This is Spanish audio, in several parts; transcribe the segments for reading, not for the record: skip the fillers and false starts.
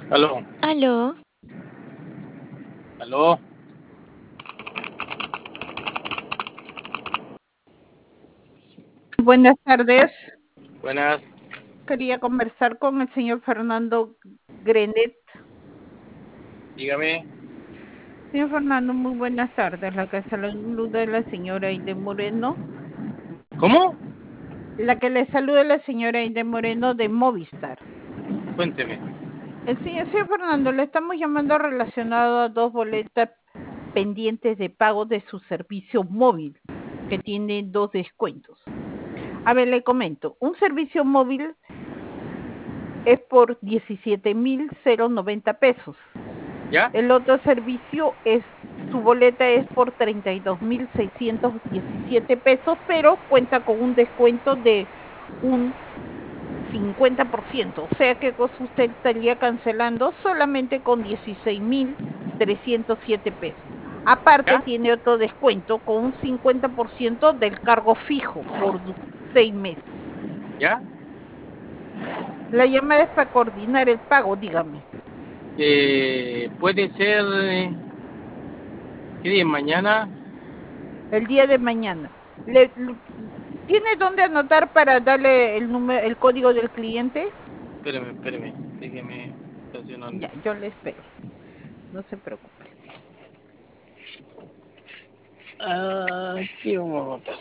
Aló, Aló, aló. Buenas tardes. Buenas, Quería conversar con el señor Fernando Grenet. dígame. Señor Fernando, muy buenas tardes. La que saluda es la señora Aide Moreno. ¿Cómo? La que le saluda es la señora Aide Moreno de Movistar. Cuénteme. El señor Fernando, le estamos llamando relacionado a 2 boletas pendientes de pago de su servicio móvil, que tiene 2 descuentos. A ver, le comento. Un servicio móvil es por 17,090 pesos. ¿Ya? El otro servicio su boleta es por 32,617 pesos, pero cuenta con un descuento de un 50%, o sea que usted estaría cancelando solamente con 16,307 pesos. Aparte ¿Ya? tiene otro descuento con un 50% del cargo fijo por 6 meses. ¿Ya? La llamada es para coordinar el pago, dígame. Puede ser. ¿Qué día? ¿Mañana? El día de mañana. ¿Tiene dónde anotar para darle el código del cliente? Espéreme. Déjeme estacionarme. Ya, yo le espero. No se preocupe. Aquí vamos a votar.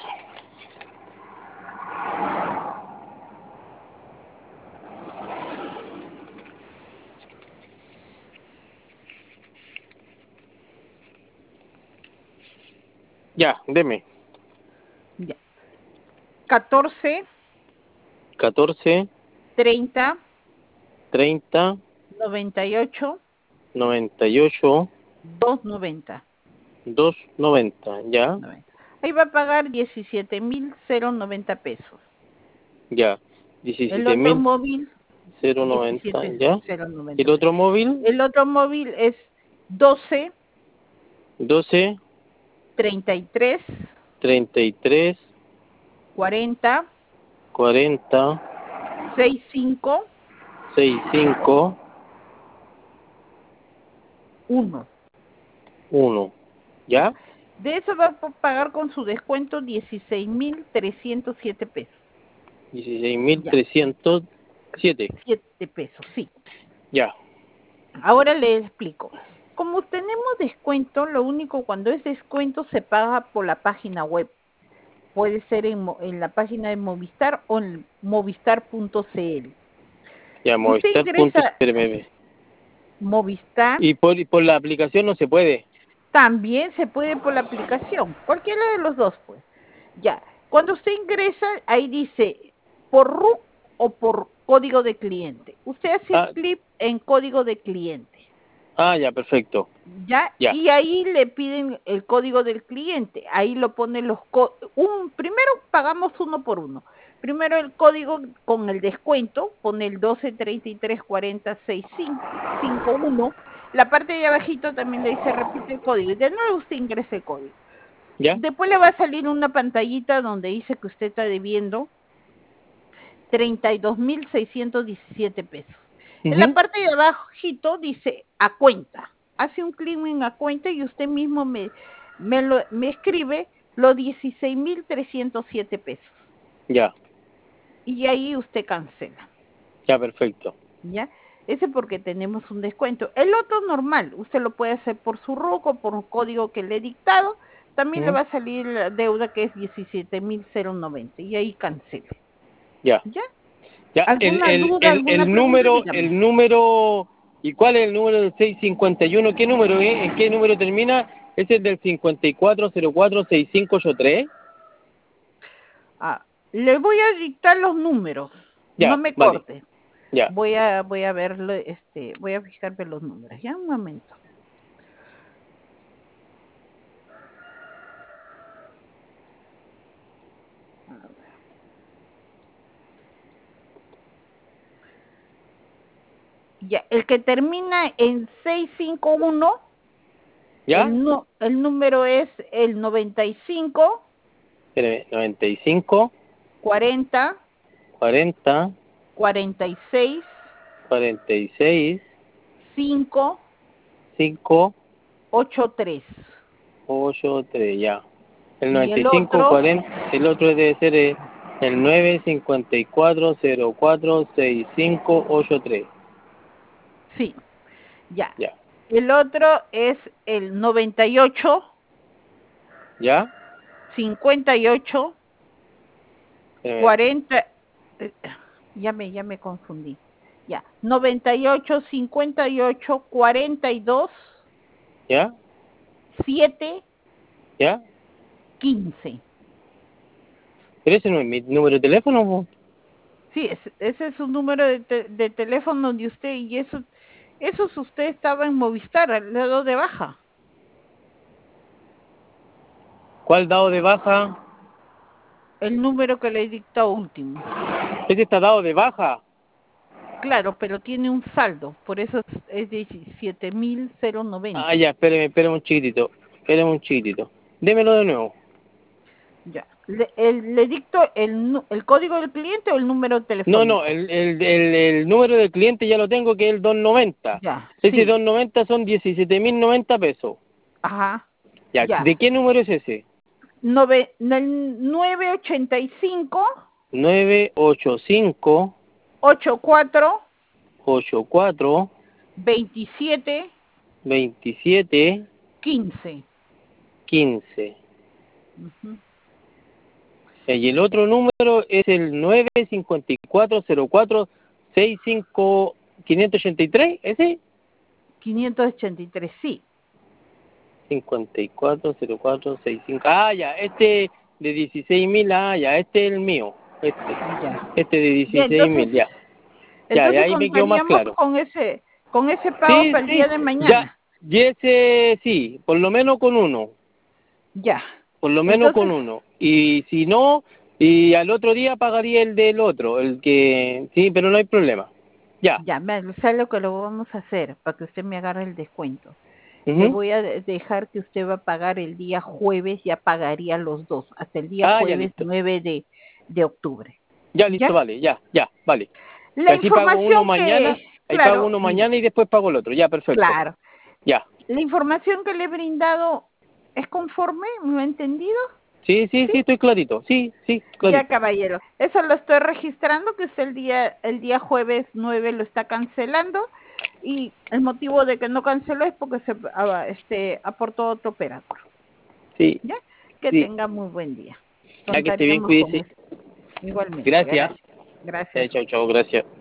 Ya, deme. Ya. 14 14, 30 30, 98 98, 290. 290. ¿Ya? Ahí va a pagar 17,090 pesos. Ya. El otro 17.090. móvil, 090. ¿Ya? ¿Y 17,090 el otro pesos. móvil? El otro móvil es 12 12, 33 33, 40 40, 65 65, 1. 1. Ya. ¿Ya? De eso va a pagar con su descuento 16,307 pesos. Ya, 16.307. 7 pesos, sí. Ya. Ahora le explico. Como tenemos descuento, lo único cuando es descuento se paga por la página web. Puede ser en la página de Movistar o en movistar.cl. Ya, Usted Movistar punto ingresa CRMB. Movistar, Y por la aplicación no se puede. también se puede por la aplicación, cualquiera de los dos, pues. Ya, cuando usted ingresa, ahí dice por RUC o por código de cliente. Usted hace Ah, clic en código de cliente, ya, perfecto. ¿ya? Ya. Y ahí le piden el código del cliente. Ahí lo ponen primero pagamos uno por uno. Primero el código con el descuento, pone el 12 33 40 651. La parte de abajito también le dice repite el código y de nuevo usted ingresa el código. ¿Ya? Después le va a salir una pantallita donde dice que usted está debiendo 32,617 pesos. En la Ujú. parte de abajito dice a cuenta. Hace un clic en a cuenta y usted mismo me escribe los 16,307 pesos. Ya. Y ahí usted cancela. Ya, perfecto. ¿Ya? Ese porque tenemos un descuento. El otro normal, usted lo puede hacer por su RUC por un código que le he dictado. También le Ujú. va a salir la deuda que es 17,090 y ahí cancela. Ya. ¿Ya? Ya. ¿Alguna duda, alguna pregunta? Dígame. El número. ¿Y cuál es el número del 651? ¿Qué número es? ¿En qué número termina? ¿Es el del 54046583? Ah, le voy a dictar los números. No Ya, me vale. corte. Ya. Voy a verlo, voy a fijarme los números. Ya un momento. A ver. Ya, el que termina en 651, ¿Ya? el número es el 95 Espérame, 95, 40 40, 46 46, 5 5, 8 3. 8, 3, ya. El Y el 95, otro, 40, el otro debe ser el 9, 54, 04, 65, 83. sí, ya. Ya. El otro es el 98 ¿Ya? 58 Eh, 40. eh, ya me confundí. Ya, 98 58 42 ¿Ya? 7 ¿Ya? 15. Pero ese no es mi número de teléfono, po. Sí, ese es un número de teléfono de usted y eso si usted estaba en Movistar, al lado de baja. ¿Cuál dado de baja? El número que le dictó último. Ese está dado de baja. Claro, pero tiene un saldo, por eso es 17.090. Ah, ya, espéreme un chiquitito. Espéreme un chiquitito. Démelo de nuevo. Ya. ¿Le dicto el código del cliente o el número No, no, telefónico? el número del cliente ya lo tengo, que es el 290. Ya, Ese sí. 290 son 17.090 pesos. Ajá. Ya, Ya. ¿de qué número es ese? 985 985 84 84 27 27 15. 15. Ujú. Y el otro número es el 954 04 65 583, ¿ese? 583, sí. 54 04 65. Ah, ya, este de 16.000, ah, ya, este es el mío. Ya. Este de Ya, 16.000, ya. Ya, y entonces ahí me quedó más contaríamos claro. con ese pago Sí, para el sí, día de ya, mañana. y ese sí, por lo menos con uno. Ya. Por lo menos con Entonces, uno. Y si no, y al otro día pagaría el del otro, el que... Sí, pero no hay problema. Ya. ya, ¿sabe lo que lo vamos a hacer para que usted me agarre el descuento? Le Ujú. voy a dejar que usted va a pagar el día jueves, ya pagaría los dos, hasta el día Ah, ya jueves listo. 9 de octubre. Ya listo, ¿Ya? vale, ya, ya, vale. La Así pago uno información mañana, que, ahí pago claro, uno mañana y después pago el otro. Ya, perfecto. claro, Ya. la información que le he brindado es conforme, ¿me ha entendido? Sí, sí, ¿Sí? sí, estoy clarito. Sí, sí, Ya, clarito. caballero. Eso lo estoy registrando, que usted el día jueves 9 lo está cancelando. Y el motivo de que no canceló es porque se aportó otro operador. Sí, ¿Ya? Que sí. tenga muy buen día. Ya que esté bien, Contaríamos con cuídese. eso. Igualmente. Gracias. Gracias. Gracias. Chao, chao, gracias.